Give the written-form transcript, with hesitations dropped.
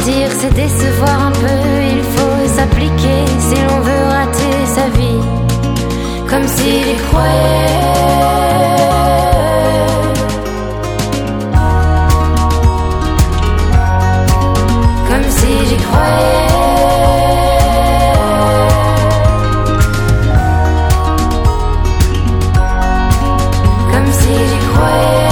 Mentir, c'est décevoir un peu. Il faut s'appliquer si l'on veut rater sa vie. Comme s'il y croyait.